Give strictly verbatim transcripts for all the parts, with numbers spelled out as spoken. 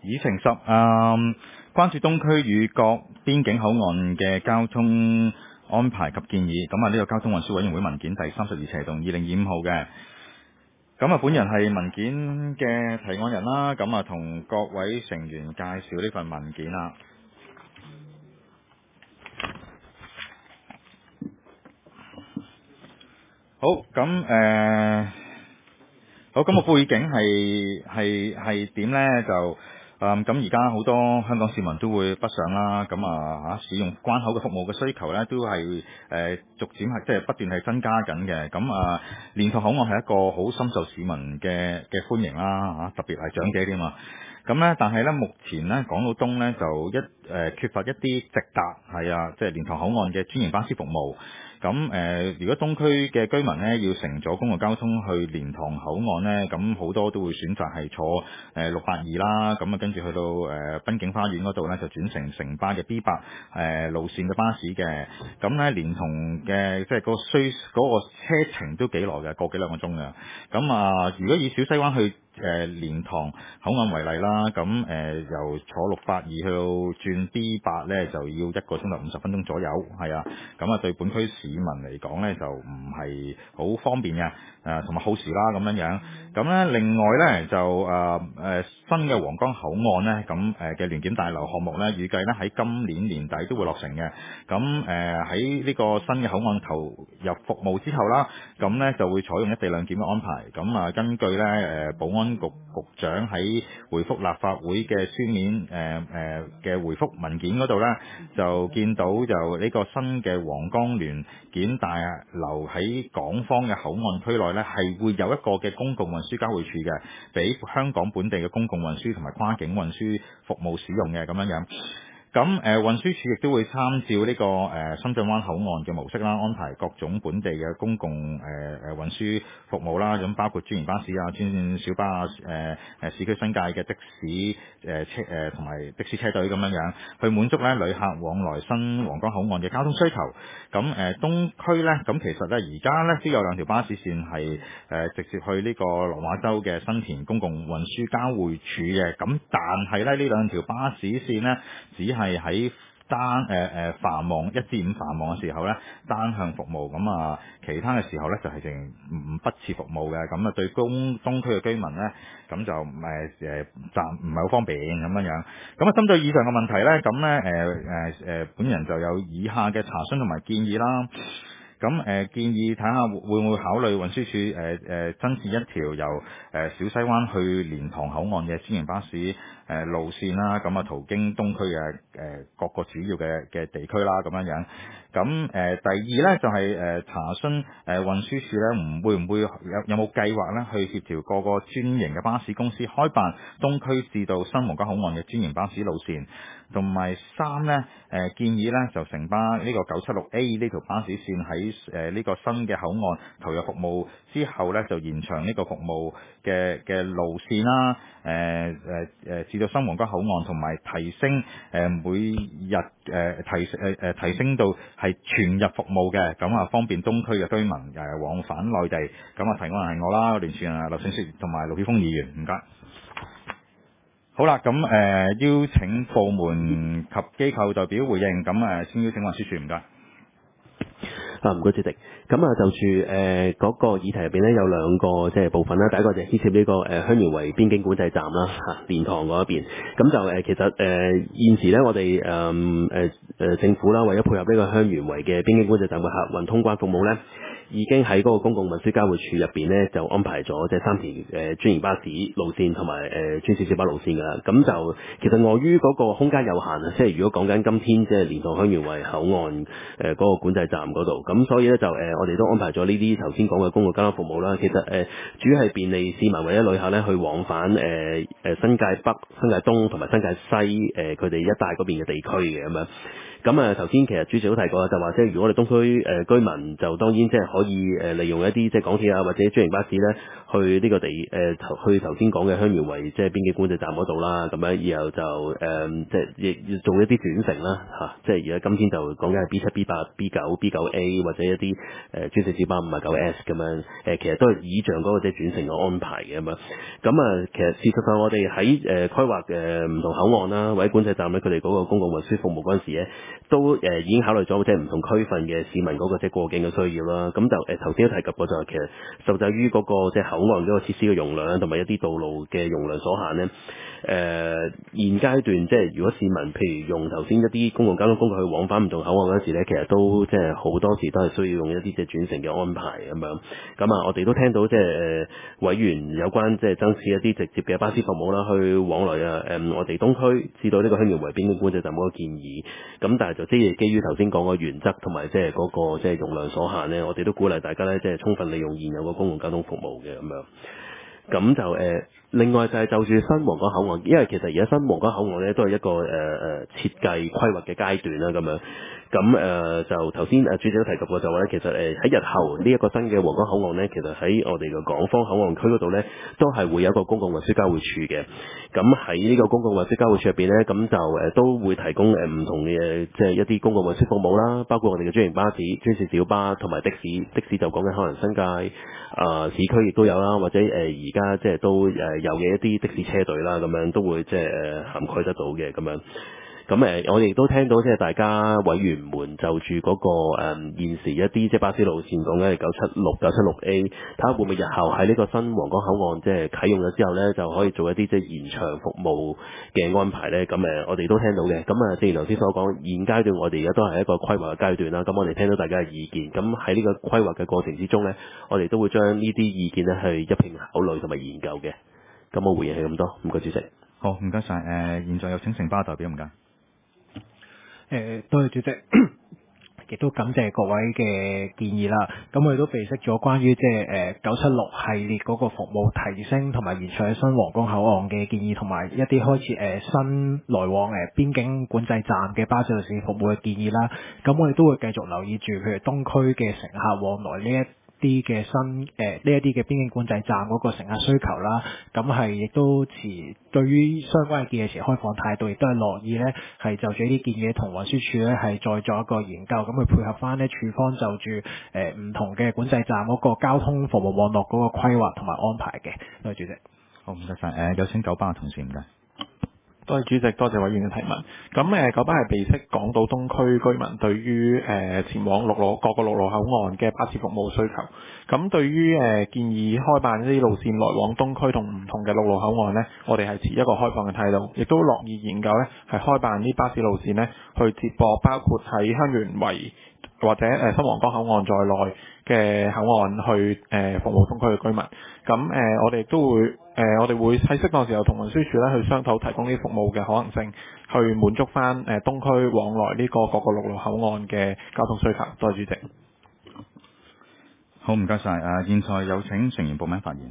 議程十啊，關注東區與各邊境口岸嘅交通安排及建議。咁啊，呢個交通運輸委員會文件第三十二斜動二零二五號嘅。咁啊，本人係文件嘅提案人啦。咁啊，同各位成員介紹呢份文件啦。好，咁誒。呃好，咁、那個背景係係係點呢？就誒咁而家好多香港市民都會北上啦，咁啊嚇使用關口嘅服務嘅需求呢，都係誒、呃、逐漸係即係不斷係增加緊嘅。咁啊，蓮塘口岸係一個好深受市民嘅嘅歡迎啦嚇、啊，特別係長者添嘛。咁呢，但係呢，目前呢，港島東呢，就一誒、呃、缺乏一啲直達係啊，即係蓮塘口岸嘅專營巴士服務。咁誒、呃，如果東區嘅居民呢，要乘咗公共交通去蓮塘口岸呢，咁好多都會選擇係坐誒六八二啦，咁啊跟住去到誒、呃、濱景花園嗰度呢，就轉乘城巴嘅 B 八誒路線嘅巴士嘅。咁呢，連同嘅即係個需嗰、嗰個車程都幾耐嘅，個幾兩個鐘嘅。咁啊，如果以小西灣去誒蓮塘口岸為例啦，咁誒、呃、由坐六八二去到轉 B 八咧，就要一個鐘頭五十分鐘左右，係啊，咁啊對本區市民嚟講咧就唔係好方便嘅，誒同埋耗時啦咁樣樣。咁咧另外咧就誒誒、呃、新嘅皇崗口岸咧，咁誒嘅聯檢大樓項目咧，預計咧喺今年年底都會落成嘅。咁誒喺呢個新嘅口岸投入服務之後啦，咁咧就會採用一地兩檢嘅安排。咁啊根據咧誒、呃、保安局局長喺回覆立法會嘅書面誒誒嘅回覆文件嗰度咧，就見到就呢個新嘅皇崗聯檢大樓喺港方嘅口岸區內咧，係會有一個嘅公共運輸交匯處嘅，俾香港本地嘅公共運輸同埋跨境運輸服務使用嘅咁樣樣。咁誒、呃、運輸署亦都會參照呢、這個誒、呃、深圳灣口岸嘅模式啦，安排各種本地嘅公共誒誒、呃、運輸服務啦，咁包括專營巴士啊、專線小巴啊、誒、呃、誒市區新界嘅的，的士誒、呃、車誒同埋的士車隊咁樣樣，去滿足咧旅客往來新皇崗口岸嘅交通需求。咁誒、呃、東區咧，咁其實咧而家咧都有兩條巴士線係誒、呃、直接去呢個落馬洲嘅新田公共運輸交匯處嘅。咁但係咧呢兩條巴士線咧只係喺單誒誒、呃、繁忙一至五繁忙嘅時候咧單向服務，咁啊其他嘅時候咧就係淨唔不設服務嘅，咁啊對東東區嘅居民咧咁就誒誒暫唔係好方便咁樣樣。咁啊針對以上嘅問題咧，咁咧誒誒誒本人就有以下嘅查詢同埋建議啦。咁誒、呃、建議睇下會唔會考慮運輸署誒誒增設一條由誒、呃、小西灣去蓮塘口岸嘅專營巴士誒、呃、路線啦，咁啊途經東區嘅誒、呃、各個主要嘅嘅地區啦咁樣樣。咁誒、呃、第二咧就係、是、誒、呃、查詢誒、呃、運輸署咧唔會唔會有有冇計劃咧去協調各個專營嘅巴士公司開辦東區至到新皇崗口岸嘅專營巴士路線，同埋三咧誒建議咧就城巴呢個九七六 A 呢條巴士線喺誒呢個新嘅口岸投入服務之後咧，就延長呢個服務嘅嘅路線啦，誒誒誒至到新皇崗口岸，同埋提升誒、呃、每日誒、呃、提誒誒、呃、提升到係全日服務嘅，咁啊方便東區嘅居民誒、呃、往返內地。咁啊提案人係我啦，聯署人啊劉勝雪同埋盧曉峰議員，唔該。好啦，咁誒、呃、邀請部門及機構代表回應，咁誒、呃、先邀請運輸署，唔該。 啊，唔該主席。咁啊，就住誒嗰個議題入邊咧，有兩個即係部分啦。第一個就係牽涉呢個誒香園圍邊境管制站啦，嚇蓮塘嗰一邊。咁就誒、呃、其實誒、呃、現時咧，我哋誒誒誒政府啦，為咗配合呢個香園圍嘅邊境管制站嘅客運通關服務咧，已經喺嗰個公共運輸交匯處入邊咧，就安排咗即係三條誒專營巴士路線同埋誒專線小巴路線㗎啦。咁就其實礙於嗰個空間有限啊，即係如果講緊今天即係蓮塘香園圍口岸誒嗰個管制站嗰度，咁所以咧就誒、呃、我哋都安排咗呢啲頭先講嘅公共交通服務啦。其實誒、呃、主要係便利市民或者旅客咧去往返誒誒新界北、新界東同埋新界西誒佢哋一帶嗰邊嘅地區嘅咁樣。 咁啊頭先其實主席都提過，就話即係如果我哋東區誒、呃、居民就當然即係可以誒、呃、利用一啲即係港鐵啊或者專營巴士咧去呢個地誒頭、呃、去頭先講嘅香園圍即係邊境管制站嗰度啦，咁樣然後就誒、呃、即係亦要做一啲轉乘啦嚇，即係而家今天就講緊係 B 七、B 八、B 九、B 九 A 或者一啲誒專線小巴五啊九 S 咁樣誒、呃，其實都係倚仗嗰個即係轉乘嘅安排嘅咁樣。咁啊，其實事實上我哋喺誒規劃嘅唔同口岸啦或者管制站咧，佢哋嗰個公共運輸服務嗰陣時咧，都誒、呃、已經考慮咗即係唔同區份嘅市民嗰個即係過境嘅需要啦。咁就誒頭先都提及過就係其實受制於嗰個即係口岸嗰個設施嘅容量同埋一啲道路嘅容量所限咧。誒、呃、現階段即係如果市民譬如用頭先一啲公共交通工具去往返唔同口岸嗰陣時咧，其實都即係好多時都係需要用一啲即係轉乘嘅安排咁樣。咁啊，我哋都聽到即係誒委員有關即係增設一啲直接嘅巴士服務啦，去往來啊誒、呃、我哋東區至到呢個香園圍邊境管制站嗰個建議。咁但係就即係基於頭先講個原則同埋即係嗰個即係容量所限咧，我哋都鼓勵大家咧即係充分利用現有嘅公共交通服務嘅咁樣。咁就誒、呃，另外就係就住新皇崗口岸，因為其實而家新皇崗口岸咧都係一個誒誒、呃、設計規劃嘅階段啦，咁樣。咁誒、呃、就頭先誒主席都提及過就話咧，其實誒喺、呃、日後呢一個新嘅皇崗口岸咧，其實喺我哋嘅港方口岸區嗰度咧，都係會有一個公共運輸交匯處嘅。咁喺呢個公共運輸交匯處入邊咧，咁就誒、呃、都會提供誒唔同嘅即係一啲公共運輸服務啦，包括我哋嘅專營巴士、專線小巴同埋的士。的士就講緊可能新界啊、呃、市區亦都有啦，或者誒而家即係都誒有嘅一啲的士車隊啦，咁樣都會即係誒涵蓋得到嘅咁樣。咁誒、呃，我哋亦都聽到即係大家委員們就住嗰、那個誒、呃、現時一啲即係巴士路線講緊係九七六、九七六 A，睇下會唔會日後喺呢個新皇崗口岸即係啟用咗之後咧，就可以做一啲即係延長服務嘅安排咧。咁誒、呃，我哋都聽到嘅。咁啊，正如頭先所講，現階段我哋而家都係一個規劃嘅階段啦。咁我哋聽到大家嘅意見，咁喺呢個規劃嘅過程之中咧，我哋都會將呢啲意見咧去一併考慮同埋研究嘅。咁我回應係咁多，唔該主席。 好，唔該晒。誒、呃，現在有請城巴代表，唔該。 誒，多謝主席，亦都感謝各位嘅建議啦。咁我哋都備悉咗關於即係誒九七六系列嗰個服務提升同埋延長喺新皇崗口岸嘅建議，同埋一啲開始誒、呃、新來往誒、呃、邊境管制站嘅巴士路線服務嘅建議啦。咁我哋都會繼續留意住，譬如東區嘅乘客往來呢一啲嘅新誒呢一啲嘅邊境管制站嗰個乘客需求啦，咁係亦都持對於相關嘅建議持開放態度，亦都係樂意咧係就住呢啲建議同運輸署咧係再做一個研究，咁去配合翻咧署方就住誒唔同嘅管制站嗰個交通服務網絡嗰個規劃同埋安排嘅。多謝主席。 好，唔該晒。誒、呃，有請九巴嘅同事，唔該。 多謝主席，多謝委員嘅提問。咁誒，九巴係備悉港島東區居民對於誒、呃、前往陸路各個陸路口岸嘅巴士服務需求。咁對於誒、呃、建議開辦呢啲路線來往東區同唔同嘅陸路口岸呢，我哋係持一個開放嘅態度，亦都樂意研究呢係開辦啲巴士路線呢去接駁包括喺香園圍或者誒新皇崗口岸在內嘅口岸去誒、呃、服務東區嘅居民。咁誒、呃，我哋都會誒、呃，我哋會喺適當時候同運輸署咧去商討提供呢啲服務嘅可能性，去滿足翻誒、呃、東區往來呢個各個陸路口岸嘅交通需求。多謝主席。 好，唔該晒。誒、呃，現在有請成員報名發言。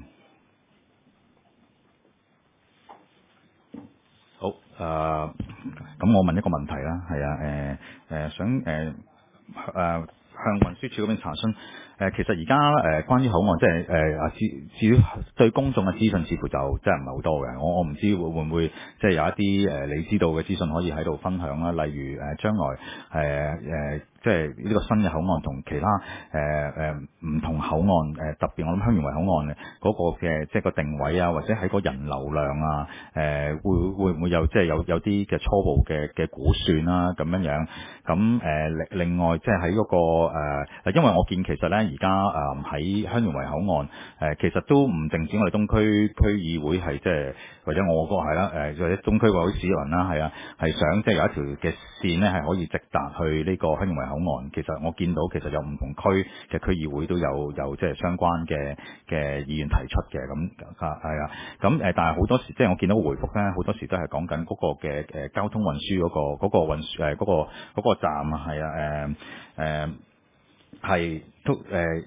好，誒、呃，咁我問一個問題啦，係啊，誒、呃、誒、呃，想誒誒。呃呃向運輸署嗰邊查詢，誒、呃、其實而家誒關於口岸，即係誒啊至至於對公眾嘅資訊，似乎就真係唔係好多嘅。我我唔知會會唔會即係有一啲誒、呃、你知道嘅資訊可以喺度分享啦。例如誒、呃、將來誒誒、呃、即係呢個新嘅口岸同其他誒誒唔同口岸誒、呃、特別我諗香園圍口岸嘅嗰個嘅即係個定位啊，或者喺個人流量啊，誒、呃、會會唔會有即係有有啲嘅初步嘅嘅估算啦咁樣樣。咁誒另另外即係喺嗰個誒、呃，因為我見其實咧，而家誒喺香園圍口岸誒、呃，其實都唔淨止我哋東區區議會係即係，或者我嗰個係啦，誒、呃、或者東區嗰啲市民啦，係啊，係想即係有一條嘅線咧，係可以直達去呢個香園圍口岸。其實我見到其實有唔同區嘅區議會都有有即係相關嘅嘅意願提出嘅，咁啊係啊，咁誒，但係好多時即係我見到個回覆咧，好多時都係講緊嗰個嘅誒交通運輸嗰個嗰個運輸誒嗰個嗰個站啊，係啊誒誒。係都誒、呃，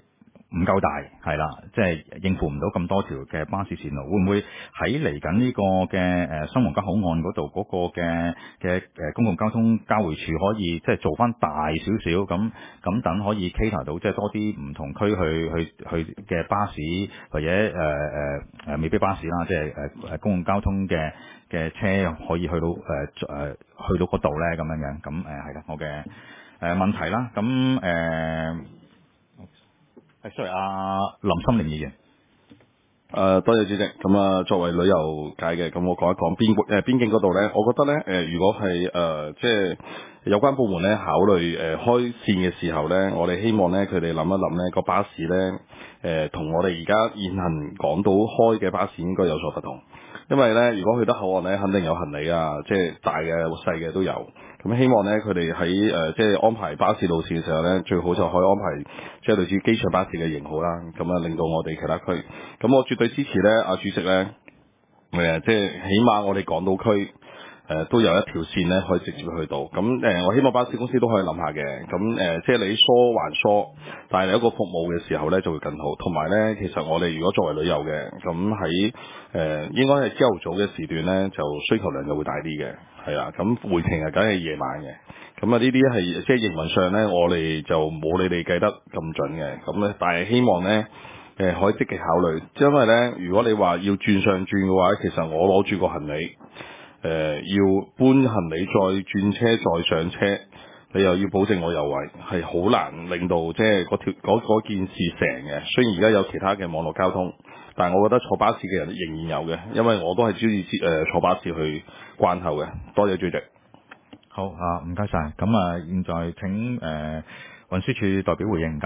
唔夠大，係啦，即係應付唔到咁多條嘅巴士線路，會唔會喺嚟緊呢個嘅誒新皇崗口岸嗰度嗰個嘅嘅誒公共交通交匯處可以即係做翻大少少咁咁等可以 cater 到即係多啲唔同區去去去嘅巴士或者誒誒誒未必巴士啦，即係誒誒公共交通嘅嘅車可以去到誒誒、呃、去到嗰度咧咁樣樣，咁誒係啦，我嘅誒、呃、問題啦，咁誒。呃係，sorry，阿林心凌議員。 誒、呃，多謝主席。咁啊，作為旅遊界嘅，咁我講一講邊誒邊境嗰度咧，我覺得咧誒、呃，如果係誒、呃、即係有關部門咧考慮誒、呃、開線嘅時候咧，我哋希望咧佢哋諗一諗咧個巴士咧誒同我哋而家現行港島開嘅巴士應該有所不同。因為咧，如果去得口岸咧，肯定有行李啊，即係大嘅、細嘅都有。咁希望咧，佢哋喺誒即係安排巴士路線嘅時候咧，最好就可以安排即係類似機場巴士嘅型號啦。咁啊，令到我哋其他區，咁我絕對支持咧，阿主席咧，誒即係起碼我哋港島區。誒、呃、都有一條線咧，可以直接去到。咁誒、呃，我希望巴士公司都可以諗下嘅。咁誒、呃，即係你疏還疏，但係你一個服務嘅時候咧，就會更好。同埋咧，其實我哋如果作為旅遊嘅，咁喺誒應該係朝頭早嘅時段咧，就需求量就會大啲嘅。係啦，咁回程啊，梗係夜晚嘅。咁啊，呢啲係即係營運上咧，我哋就冇你哋計得咁準嘅。咁咧，但係希望咧。誒、呃、可以積極考慮，因為咧，如果你話要轉上轉嘅話，其實我攞住個行李，誒、呃、要搬行李再轉車再上車，你又要保證我有位，係好難令到即係嗰條嗰件事成嘅。雖然而家有其他嘅網絡交通，但係我覺得坐巴士嘅人仍然有嘅，因為我都係朝意誒坐巴士去關口嘅。多謝主席。 好啊，唔該晒。咁啊，現在請誒、呃、運輸署代表回應，唔該。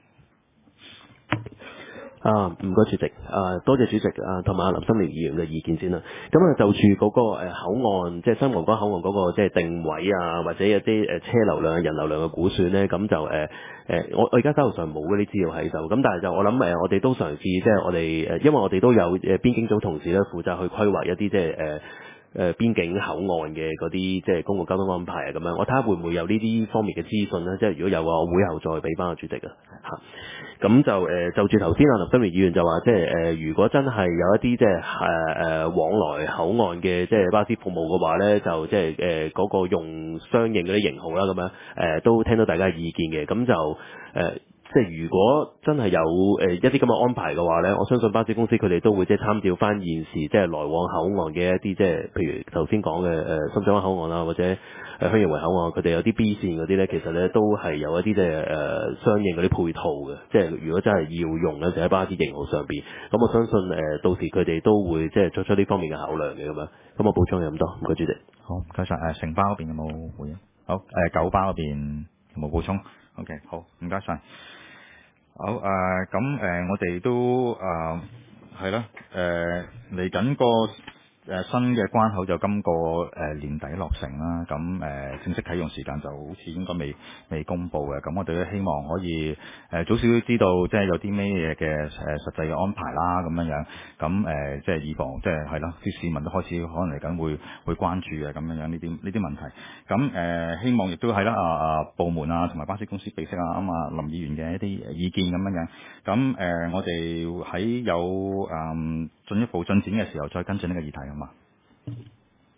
啊，唔該主席，啊多謝主席啊，同埋阿林心凌議員嘅意見先啦。咁啊，就住嗰個誒口岸，即係新皇崗口岸嗰個即係定位啊，或者一啲誒車流量、人流量嘅估算咧，咁就誒誒，我我而家手頭上冇嗰啲資料喺度，咁但係就我諗誒，我哋都嘗試即係我哋誒，因為我哋都有誒邊境組同事咧負責去規劃一啲即係誒。誒邊境口岸嘅嗰啲即係公共交通安排啊咁樣，我睇下會唔會有呢啲方面嘅資訊咧？即係如果有嘅，我會後再俾翻個主席啊嚇。咁就誒、呃、就住頭先阿林心凌議員就話，即係誒、呃、如果真係有一啲即係誒誒往來口岸嘅即係巴士服務嘅話咧，就即係誒嗰個用相應嗰啲型號啦咁樣誒、呃，都聽到大家嘅意見嘅，咁就誒。呃即係如果真係有誒、呃、一啲咁嘅安排嘅話咧，我相信巴士公司佢哋都會即係參照翻現時即係來往口岸嘅一啲即係譬如頭先講嘅誒深圳灣口岸啦，或者誒香園圍口岸，佢哋有啲 B 線嗰啲咧，其實咧都係有一啲即係誒相應嗰啲配套嘅。即係如果真係要用咧，就喺巴士型號上邊。咁我相信誒、呃、到時佢哋都會即係作出呢方面嘅考量嘅咁樣。咁我補充有咁多，唔該主席。 好，唔該晒。誒城巴嗰邊有冇回應？好，誒、呃、九巴嗰邊有冇補充 ？OK， 好，唔該晒。好誒，咁、呃、誒、呃，我哋都誒係啦，誒嚟緊個誒、呃、新嘅關口就今個誒、呃、年底落成啦，咁誒、呃、正式啟用時間就好似應該未未公布嘅，咁我哋都希望可以誒、呃、早少少知道，即係有啲咩嘢嘅誒實際嘅安排啦，咁樣樣，咁誒、呃、即係以防即係係啦，啲市民都開始可能嚟緊會會關注嘅咁樣樣呢啲呢啲問題，咁誒、呃、希望亦都係啦啊啊部門啊同埋巴士公司俾識啊咁啊林議員嘅一啲意見咁樣樣，咁誒、呃、我哋喺有誒進、嗯、一步進展嘅時候再跟進呢個議題啊嘛。